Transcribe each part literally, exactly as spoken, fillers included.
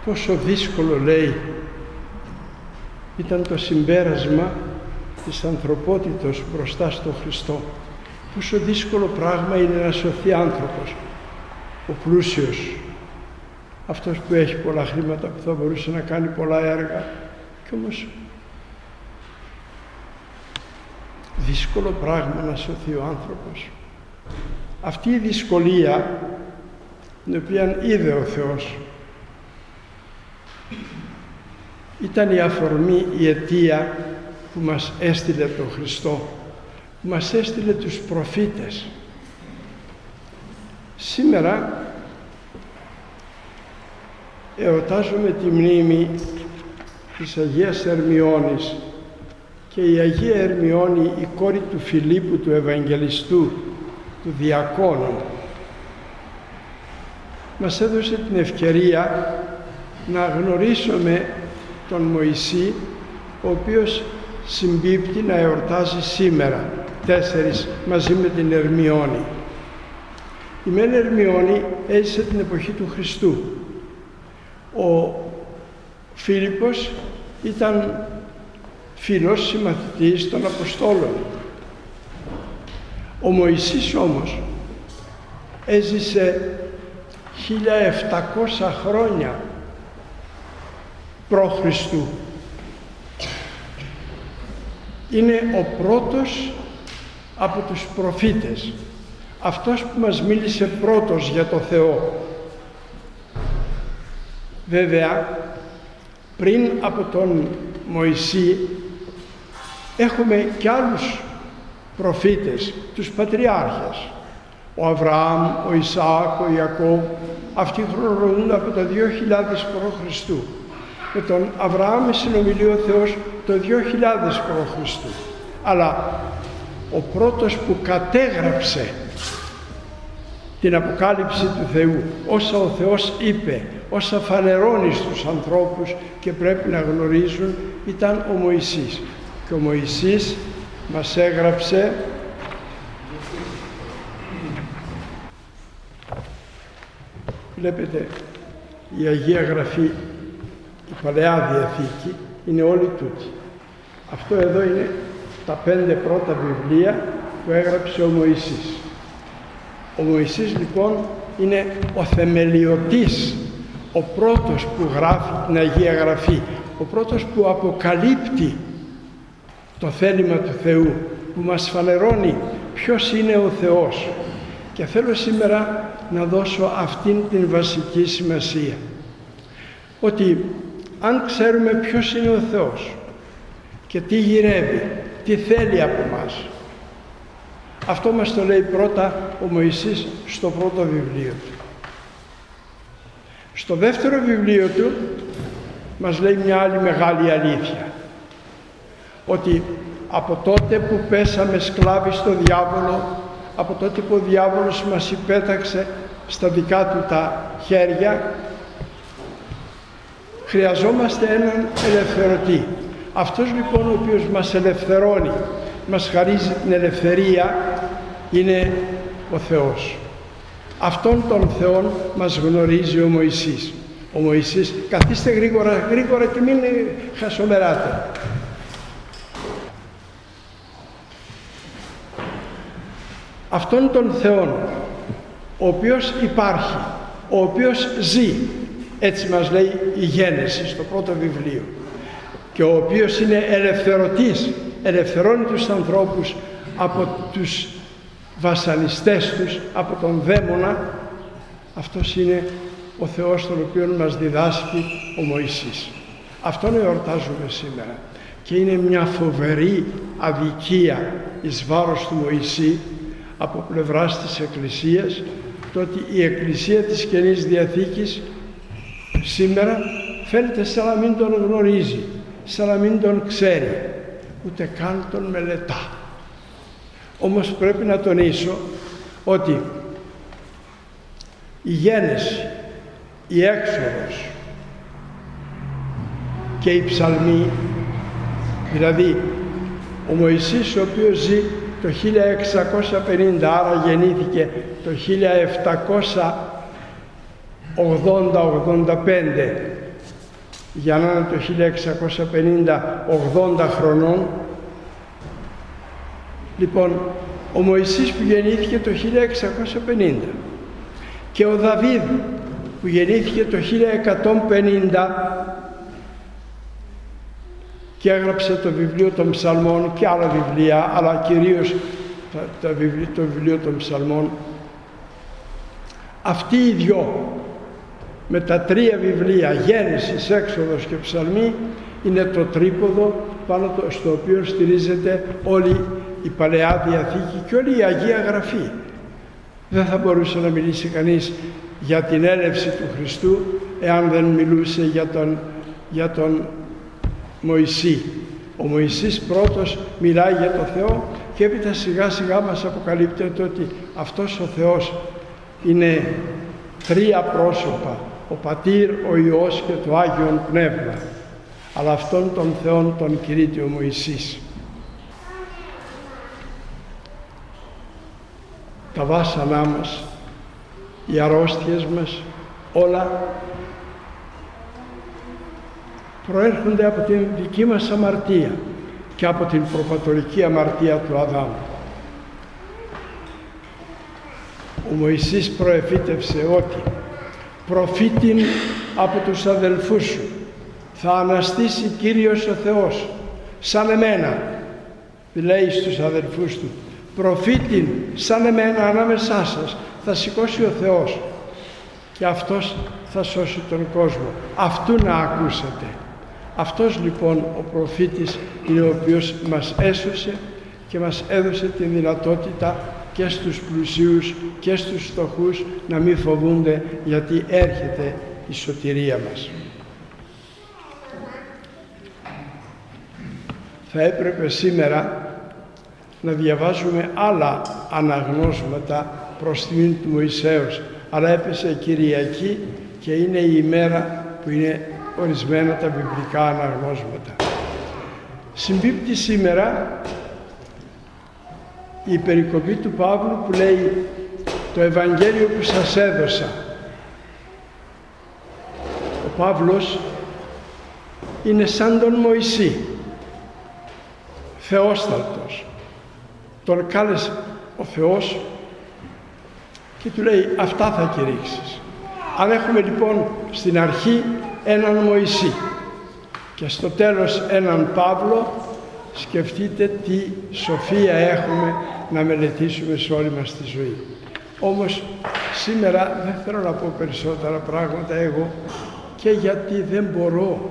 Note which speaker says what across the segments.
Speaker 1: πόσο δύσκολο, λέει, ήταν το συμπέρασμα της ανθρωπότητος μπροστά στον Χριστό. Πόσο δύσκολο πράγμα είναι να σωθεί άνθρωπος, ο πλούσιος, αυτός που έχει πολλά χρήματα, που θα μπορούσε να κάνει πολλά έργα, και όμως δύσκολο πράγμα να σωθεί ο άνθρωπος. Αυτή η δυσκολία, την οποία είδε ο Θεός, ήταν η αφορμή, η αιτία που μας έστειλε τον Χριστό, που μας έστειλε τους προφήτες. Σήμερα εορτάζουμε τη μνήμη της Αγίας Ερμιώνης, και η Αγία Ερμιώνη, η κόρη του Φιλίππου του Ευαγγελιστού, του Διακόνου, μας έδωσε την ευκαιρία να γνωρίσουμε τον Μωυσή, ο οποίος συμπίπτει να εορτάζει σήμερα, τέσσερις, μαζί με την Ερμιώνη. Η μεν Ερμιώνη έζησε την εποχή του Χριστού. Ο Φίλιππος ήταν φίλος, συμμαθητής των Αποστόλων. Ο Μωυσής όμως έζησε χίλια επτακόσια χρόνια προ Χριστού. Είναι ο πρώτος από τους προφήτες, αυτός που μας μίλησε πρώτος για το Θεό. Βέβαια, πριν από τον Μωυσή έχουμε και άλλους προφήτες, τους πατριάρχες. Ο Αβραάμ, ο Ισαάκ, ο Ιακώβ, αυτοί χρονολογούνται από το δύο χιλιάδες προ Χριστού. Με τον Αβραάμ συνομιλεί ο Θεός το δύο χιλιάδες προ Χριστού. Αλλά ο πρώτος που κατέγραψε την Αποκάλυψη του Θεού, όσα ο Θεός είπε, όσα φανερώνει στους ανθρώπους και πρέπει να γνωρίζουν, ήταν ο Μωυσής. Και ο Μωυσής μας έγραψε βλέπετε, η Αγία Γραφή, η Παλαιά Διαθήκη, είναι όλη τούτη. Αυτό εδώ είναι τα πέντε πρώτα βιβλία που έγραψε ο Μωυσής. Ο Μωυσής λοιπόν είναι ο θεμελιωτής, ο πρώτος που γράφει την Αγία Γραφή, ο πρώτος που αποκαλύπτει το θέλημα του Θεού, που μας φανερώνει ποιος είναι ο Θεός. Και θέλω σήμερα να δώσω αυτήν την βασική σημασία, ότι αν ξέρουμε ποιος είναι ο Θεός και τι γυρεύει, τι θέλει από μας, αυτό μας το λέει πρώτα ο Μωυσής στο πρώτο βιβλίο του. Στο δεύτερο βιβλίο του μας λέει μια άλλη μεγάλη αλήθεια, ότι από τότε που πέσαμε σκλάβοι στο διάβολο, από τότε που ο διάβολος μας υπέταξε στα δικά του τα χέρια, χρειαζόμαστε έναν ελευθερωτή. Αυτός λοιπόν ο οποίος μας ελευθερώνει, μας χαρίζει την ελευθερία, είναι ο Θεός. Αυτόν τον Θεόν μας γνωρίζει ο Μωυσής. Ο Μωυσής, καθίστε γρήγορα, γρήγορα και μην χασομεράτε. Αυτόν τον Θεόν, ο οποίος υπάρχει, ο οποίος ζει, έτσι μας λέει η Γένεση στο πρώτο βιβλίο, και ο οποίος είναι ελευθερωτής, ελευθερώνει τους ανθρώπους από τους βασανιστές τους, από τον δαίμονα. Αυτός είναι ο Θεός τον οποίο μας διδάσκει ο Μωυσής. Αυτόν εορτάζουμε σήμερα και είναι μια φοβερή αδικία εις βάρος του Μωυσή από πλευράς της Εκκλησίας, το ότι η Εκκλησία της Καινής Διαθήκης σήμερα φαίνεται σαν να μην τον γνωρίζει, σαν να μην τον ξέρει, ούτε καν τον μελετά. Όμως πρέπει να τονίσω ότι η Γένεση, η Έξοδος και οι Ψαλμοί, δηλαδή ο Μωυσής ο οποίος ζει το χίλια εξακόσια πενήντα, άρα γεννήθηκε το χίλια επτακόσια ογδόντα ογδόντα πέντε, για να είναι το χίλια εξακόσια πενήντα ογδόντα χρονών. Λοιπόν, ο Μωυσής που γεννήθηκε το χίλια εξακόσια πενήντα και ο Δαβίδ που γεννήθηκε το χίλια εκατόν πενήντα και έγραψε το βιβλίο των Ψαλμών και άλλα βιβλία, αλλά κυρίως τα, τα βιβλία, το βιβλίο των Ψαλμών. Αυτοί οι δυο με τα τρία βιβλία, Γέννησης, Έξοδος και Ψαλμοί, είναι το τρίποδο πάνω στο οποίο στηρίζεται όλη η Παλαιά Διαθήκη και όλη η Αγία Γραφή. Δεν θα μπορούσε να μιλήσει κανείς για την έλευση του Χριστού εάν δεν μιλούσε για τον, για τον Μωυσή. Ο Μωυσής πρώτος μιλάει για το Θεό και έπειτα σιγά σιγά μας αποκαλύπτεται ότι αυτός ο Θεός είναι τρία πρόσωπα, ο Πατήρ, ο Υιός και το Άγιον Πνεύμα, αλλά αυτόν τον Θεόν τον κηρύττει ο Μωυσής. Τα βάσανά μας, οι αρρώστιες μας, όλα προέρχονται από την δική μας αμαρτία και από την προπατορική αμαρτία του Αδάμ. Ο Μωυσής προεφήτευσε ότι προφήτην από τους αδελφούς σου θα αναστήσει Κύριος ο Θεός σαν εμένα, λέει στους αδελφούς του, προφήτην σαν εμένα ανάμεσά σας θα σηκώσει ο Θεός και αυτός θα σώσει τον κόσμο. Αυτού να ακούσετε. Αυτός λοιπόν ο προφήτης είναι ο οποίος μας έσωσε και μας έδωσε την δυνατότητα και στους πλουσίους και στους φτωχούς να μην φοβούνται, γιατί έρχεται η σωτηρία μας. Θα έπρεπε σήμερα να διαβάζουμε άλλα αναγνώσματα προς τιμήν του Μωυσέως, αλλά έπεσε Κυριακή και είναι η ημέρα που είναι ορισμένα τα βιβλικά αναγνώσματα. Συμπίπτει σήμερα η περικοπή του Παύλου που λέει το Ευαγγέλιο που σας έδωσα. Ο Παύλος είναι σαν τον Μωυσή, θεόσταλτος. Τον κάλεσε ο Θεός και του λέει αυτά θα κηρύξεις. Αν έχουμε λοιπόν στην αρχή έναν Μωυσή και στο τέλος έναν Παύλο, σκεφτείτε τι σοφία έχουμε να μελετήσουμε σε όλη μας τη ζωή. Όμως σήμερα δεν θέλω να πω περισσότερα πράγματα εγώ, και γιατί δεν μπορώ,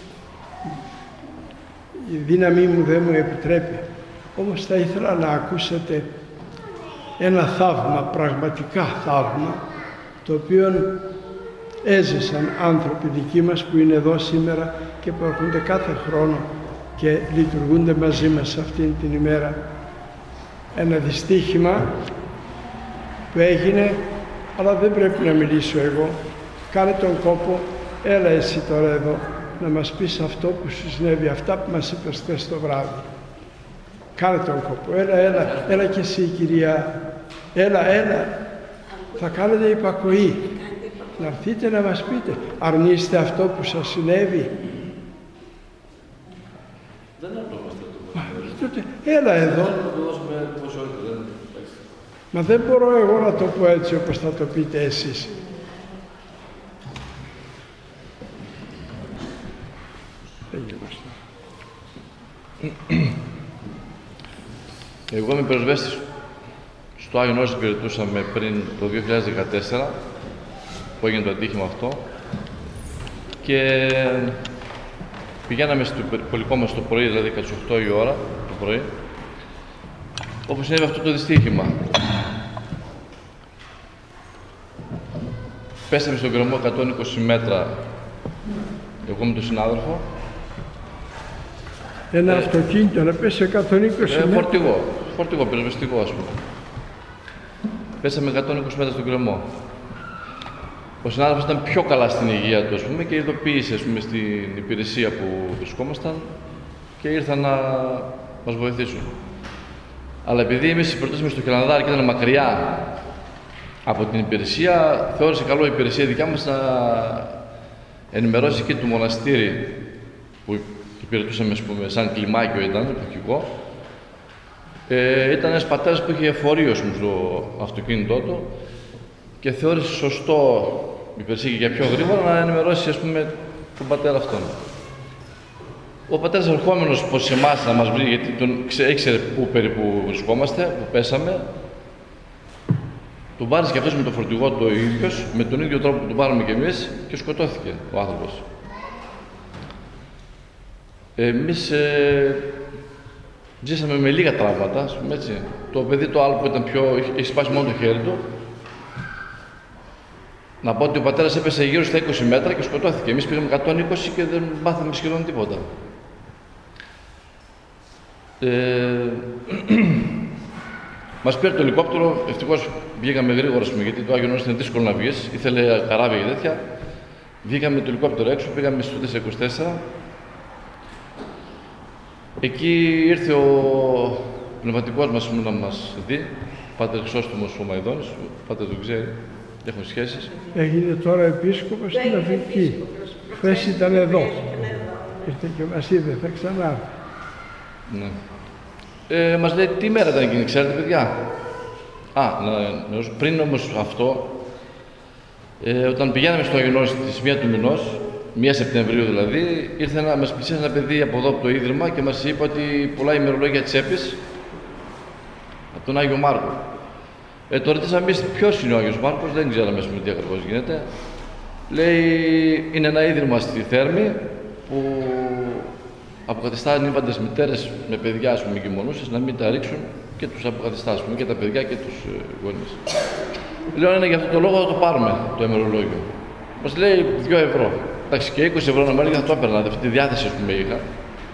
Speaker 1: η δύναμή μου δεν μου επιτρέπει. Όμως θα ήθελα να ακούσετε ένα θαύμα, πραγματικά θαύμα, το οποίο έζησαν άνθρωποι δικοί μας που είναι εδώ σήμερα και που έρχονται κάθε χρόνο και λειτουργούνται μαζί μας αυτήν την ημέρα. Ένα δυστύχημα που έγινε, αλλά δεν πρέπει να μιλήσω εγώ. Κάνε τον κόπο, έλα εσύ τώρα εδώ να μας πεις αυτό που σου συνέβη, αυτά που μας είπες χθες το βράδυ. Κάνε τον κόπο, έλα, έλα, έλα και εσύ κυρία, έλα, έλα, θα κάνετε υπακοή. Να έρθείτε να μας πείτε, αρνείστε αυτό που σας συνέβη.
Speaker 2: Δεν
Speaker 1: Τότε, έλα εδώ. Μα δεν μπορώ εγώ να το πω έτσι όπως θα το πείτε εσείς.
Speaker 2: Εγώ είμαι πυροσβέστης στο Άγιον Όρος, υπηρετούσαμε πριν το δύο χιλιάδες δεκατέσσερα που έγινε το ατύχημα αυτό και πηγαίναμε στο πολικό μας το πρωί, δηλαδή κατά τις οκτώ η ώρα το πρωί, όπου συνέβη αυτό το δυστύχημα. Πέσαμε στον γκρεμό εκατόν είκοσι μέτρα, εγώ με τον συνάδελφο.
Speaker 1: Ένα
Speaker 2: ε,
Speaker 1: αυτοκίνητο να πέσει εκατόν είκοσι μέτρα.
Speaker 2: Ε, φορτηγό, φορτηγό, πυροσβεστικό ας πούμε. Πέσαμε εκατόν είκοσι μέτρα στον γκρεμό. Ο συνάδελφος ήταν πιο καλά στην υγεία του, ας πούμε, και ειδοποίησε, ας πούμε, στην υπηρεσία που βρισκόμασταν και ήρθαν να μας βοηθήσουν. Αλλά επειδή εμείς υπηρετούσαμε στο Χελανδάρι και ήταν μακριά από την υπηρεσία, θεώρησε καλό η υπηρεσία δικιά μας να ενημερώσει και του μοναστήρι που υπηρετούσαμε, ας πούμε, σαν κλιμάκιο ήταν, εποχικό. Ε, ήταν ένας πατέρας που είχε εφορείο στο αυτοκίνητό του και θεώρησε σωστό, υπηρεσία για πιο γρήγορα, να ενημερώσει, ας πούμε, τον πατέρα αυτόν. Ο πατέρας ερχόμενος προς εμάς να μας βρει, γιατί τον ήξερε πού περίπου βρισκόμαστε, που πέσαμε, τον πάρεις και αυτός με το φορτηγό του ο ίδιος, με τον ίδιο τρόπο που τον πάρουμε κι εμείς, και σκοτώθηκε ο άνθρωπος. Εμείς ε, ζήσαμε με λίγα τραύματα, ας πούμε, έτσι. Το παιδί το άλλο που ήταν πιο, έχει σπάσει μόνο το χέρι του. Να πω ότι ο πατέρας έπεσε γύρω στα είκοσι μέτρα και σκοτώθηκε. Εμείς πήγαμε εκατόν είκοσι και δεν μάθαμε σχεδόν τίποτα. Ε, μας πήρε το ελικόπτερο, ευτυχώς βγήκαμε γρήγορα, γιατί το Άγιο Όρος ήταν δύσκολο να βγεις, ήθελε καράβια και τέτοια. Βγήκαμε το ελικόπτερο έξω, πήγαμε στο τετρακόσια είκοσι τέσσερα. Εκεί ήρθε ο πνευματικός μας να μας δει, Πάτερ Χρυσόστομος ο Μαϊδόνης, ο Πάτερ τον ξέρει, έχουν σχέσεις.
Speaker 1: Έγινε τώρα επίσκοπος στην Αφρική. Χθες ήταν εδώ. Ήρθε και μας είδε, θα ξανά.
Speaker 2: Ναι. Ε, μας λέει τι μέρα ήταν εκείνη, ξέρετε παιδιά. Α, να, να, πριν όμως αυτό, ε, όταν πηγαίναμε στο Άγιον Όρος στις μία του μηνός, μία Σεπτεμβρίου δηλαδή, ήρθε να μας πλησίασε ένα παιδί από εδώ από το Ίδρυμα και μας είπε ότι πουλάει ημερολόγια τσέπης από τον Άγιο Μάρκο. Ε, το ρωτήσαμε εμείς ποιος είναι ο Άγιος Μάρκος, δεν ξέραμε τι ακριβώς γίνεται. Λέει, είναι ένα ίδρυμα στη Θέρμη που αποκαθιστά ανήπαντες μητέρες με παιδιά, ας πούμε, εγκυμονούσες, να μην τα ρίξουν και τους αποκαθιστά, ας πούμε, και τα παιδιά και τους ε, γονείς. Λέω, είναι για αυτό το λόγο θα το πάρουμε το ημερολόγιο. Μας λέει δύο ευρώ. Εντάξει, και είκοσι ευρώ να με έλεγε θα το έπαιρνα, αυτή τη διάθεση που με είχα.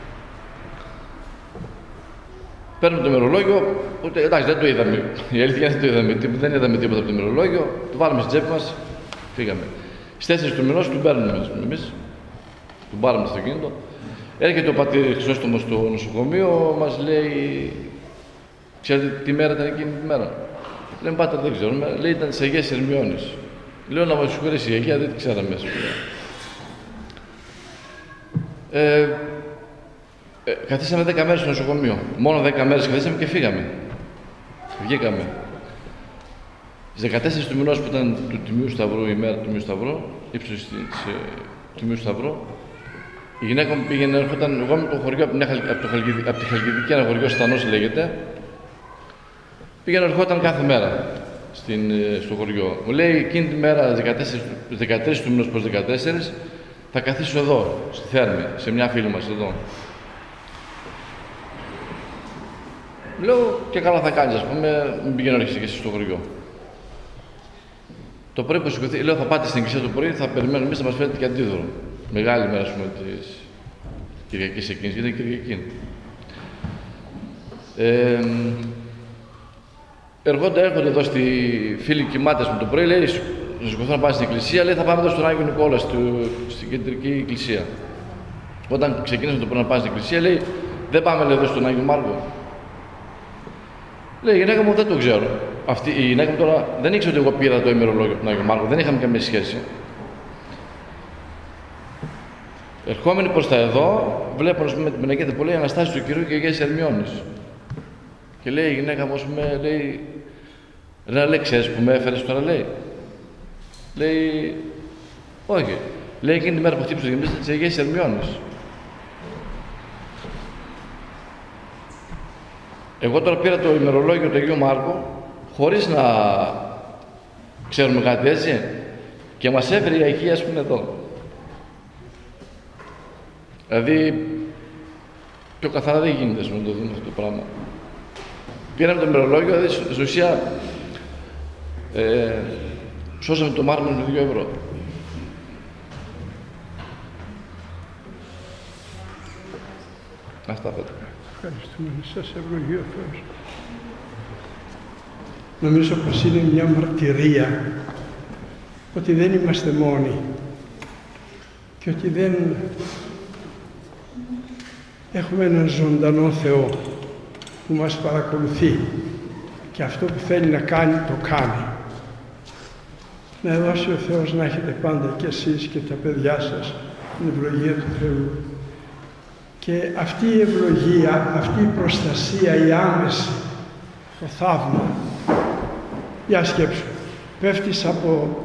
Speaker 2: Παίρνουμε το ημερολόγιο, ούτε, εντάξει, δεν το είδαμε. Η αλήθεια δεν το είδαμε, δεν είδαμε τίποτα από το ημερολόγιο. Το βάλαμε στην τσέπη μας, φύγαμε. Στις τέσσερις του μηνός του παίρνουμε εμείς. Του πάραμε στο αυτοκίνητο. Έρχεται ο πατήρ Χρυσόστομος στο νοσοκομείο, μας λέει, ξέρετε τι μέρα ήταν εκείνη τη μέρα. Λέμε, πάτερ, δεν ξέρουμε. Λέει, ήταν της Αγίας Ερμιώνης. Λέω, να μας συγχωρέσει η Αγία, δεν τη ξέραμε. Ε, ε, καθίσαμε δέκα μέρες στο νοσοκομείο. Μόνο δέκα μέρες καθίσαμε και φύγαμε. Βγήκαμε. Στις δεκατέσσερις του μηνός που ήταν του Τιμίου Σταυρού, η μέρα του Τιμίου Σταυρού, ύψος της ε, Τιμίου Σταυρού, η γυναίκα μου πήγαινε, έρχονταν, εγώ με το χωριό από, από, το Χαλκιδική, από τη Χαλκιδική, ένα χωριό Στανός λέγεται, πήγαινε, ερχόταν κάθε μέρα στην, στο χωριό. Μου λέει, εκείνη τη μέρα, δεκατρείς του μήνος προς δεκατέσσερις, θα καθίσω εδώ, στη Θέρμη, σε μια φίλη μας εδώ. Λέω, και καλά θα κάνεις, ας πούμε, μην πηγαίνω έρχεσαι και εσύ στο χωριό. Το πρωί που σηκωθεί, λέω, θα πάτε στην εκκλησία το πρωί, θα περιμένω εμείς, θα μας φέρετε και αντίδωρο. Μεγάλη μέρα, ας πούμε, της Κυριακής εκείνης, γιατί είναι Κυριακή. Ε, έρχονται, έρχονται εδώ στη φίλη κοιμάτες μου το πρωί, λέει, να σηκωθώ να πάμε στην εκκλησία, λέει, θα πάμε εδώ στον Άγιο Νικόλα, στην κεντρική εκκλησία. Όταν ξεκίνησαν το πρωί να πάμε στην εκκλησία, λέει, δεν πάμε, λέει, εδώ στον Άγιο Μάρκο. Λέει, η γυναίκα μου δεν το ξέρω. Αυτή, η γυναίκα μου τώρα δεν ήξερε ότι εγώ πήρα το ημερολόγιο από τον Άγιο Μάρκο, δεν είχαμε καμία σχέση. Ερχόμενοι προς τα εδώ, βλέπω με την Παναγία που λέει Αναστάσεις του Κυρίου και Αγίας Ερμιώνης. Και λέει η γυναίκα μου, με λέει, ρε λέει, ξέρεις που με έφερες τώρα, λέει. Λέει, όχι. Λέει, εκείνη τη μέρα που χτύπησε το γεμίστα της Αγίας Ερμιώνης. Εγώ τώρα πήρα το ημερολόγιο του Αγίου Μάρκου, χωρίς να ξέρουμε κάτι έτσι, και μας έφερε η Αγία, ας πούμε, εδώ. Δηλαδή, πιο καθαρά δεν γίνεται να το δούμε αυτό το πράγμα. Πήραμε το ημερολόγιο, δηλαδή, στην ουσία, ε, σώσαμε το μάρμαρο με δύο ευρώ. Αυτά πέτω.
Speaker 1: Ευχαριστούμε. Σας ευλογεί ο Θεός. Νομίζω πως είναι μια μαρτυρία ότι δεν είμαστε μόνοι και ότι δεν έχουμε έναν ζωντανό Θεό που μας παρακολουθεί και αυτό που θέλει να κάνει, το κάνει. Να δώσει ο Θεός να έχετε πάντα και εσείς και τα παιδιά σας την ευλογία του Θεού. Και αυτή η ευλογία, αυτή η προστασία, η άμεση, το θαύμα. Για σκέψου, πέφτεις από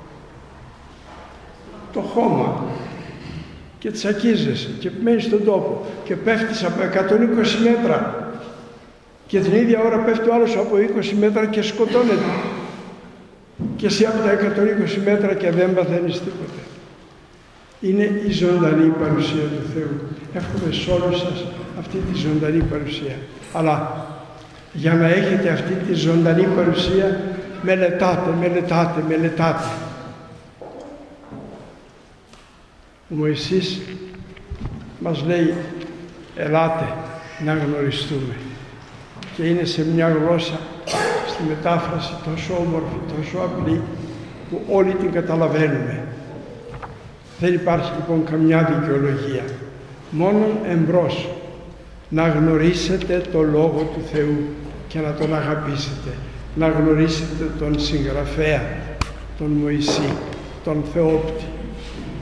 Speaker 1: το χώμα και τσακίζεσαι και μένεις στον τόπο και πέφτεις από εκατόν είκοσι μέτρα και την ίδια ώρα πέφτει ο άλλος από είκοσι μέτρα και σκοτώνεται. Και εσύ από τα εκατόν είκοσι μέτρα και δεν παθαίνεις τίποτα. Είναι η ζωντανή παρουσία του Θεού. Εύχομαι σε όλους σας αυτή τη ζωντανή παρουσία. Αλλά για να έχετε αυτή τη ζωντανή παρουσία, μελετάτε, μελετάτε, μελετάτε. Ο Μωυσής μας λέει, ελάτε να γνωριστούμε. Και είναι σε μια γλώσσα, στη μετάφραση τόσο όμορφη, τόσο απλή, που όλοι την καταλαβαίνουμε. Δεν υπάρχει λοιπόν καμιά δικαιολογία. Μόνον εμπρός να γνωρίσετε το Λόγο του Θεού και να τον αγαπήσετε. Να γνωρίσετε τον συγγραφέα, τον Μωυσή, τον Θεόπτη,